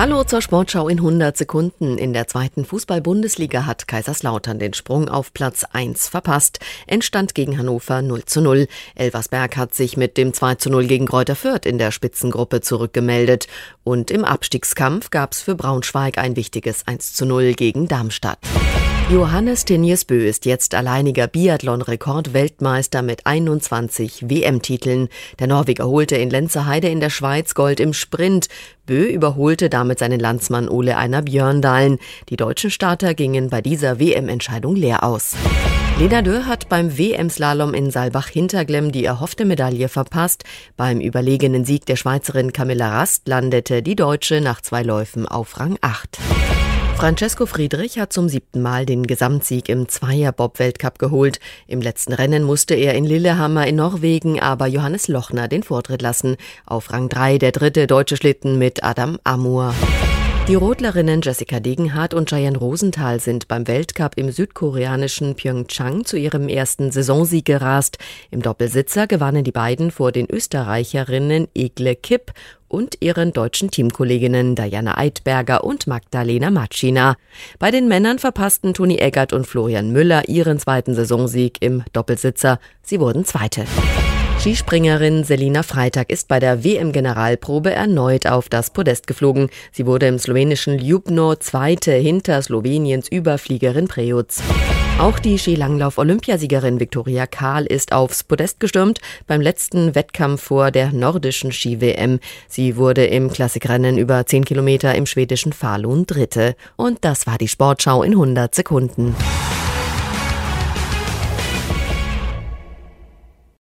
Hallo zur Sportschau in 100 Sekunden. In der zweiten Fußball-Bundesliga hat Kaiserslautern den Sprung auf Platz 1 verpasst. Endstand gegen Hannover 0:0. Elversberg hat sich mit dem 2:0 gegen Greuther Fürth in der Spitzengruppe zurückgemeldet. Und im Abstiegskampf gab es für Braunschweig ein wichtiges 1:0 gegen Darmstadt. Johannes Teniers Bö ist jetzt alleiniger Biathlon-Rekord-Weltmeister mit 21 WM-Titeln. Der Norweger holte in Lenzerheide in der Schweiz Gold im Sprint. Bö überholte damit seinen Landsmann Ole Einar Bjørndalen. Die deutschen Starter gingen bei dieser WM-Entscheidung leer aus. Lena Dürr hat beim WM-Slalom in Saalbach-Hinterglemm die erhoffte Medaille verpasst. Beim überlegenen Sieg der Schweizerin Camilla Rast landete die Deutsche nach 2 Läufen auf Rang 8. Francesco Friedrich hat zum 7. Mal den Gesamtsieg im Zweier-Bob-Weltcup geholt. Im letzten Rennen musste er in Lillehammer in Norwegen aber Johannes Lochner den Vortritt lassen. Auf Rang 3 der dritte deutsche Schlitten mit Adam Amur. Die Rodlerinnen Jessica Degenhardt und Cheyenne Rosenthal sind beim Weltcup im südkoreanischen Pyeongchang zu ihrem ersten Saisonsieg gerast. Im Doppelsitzer gewannen die beiden vor den Österreicherinnen Egle Kipp und ihren deutschen Teamkolleginnen Diana Eidberger und Magdalena Matschina. Bei den Männern verpassten Toni Eggert und Florian Müller ihren zweiten Saisonsieg im Doppelsitzer. Sie wurden Zweite. Skispringerin Selina Freitag ist bei der WM-Generalprobe erneut auf das Podest geflogen. Sie wurde im slowenischen Ljubno Zweite hinter Sloweniens Überfliegerin Preuc. Auch die Skilanglauf-Olympiasiegerin Viktoria Kahl ist aufs Podest gestürmt beim letzten Wettkampf vor der nordischen Ski-WM. Sie wurde im Klassikrennen über 10 Kilometer im schwedischen Falun Dritte. Und das war die Sportschau in 100 Sekunden.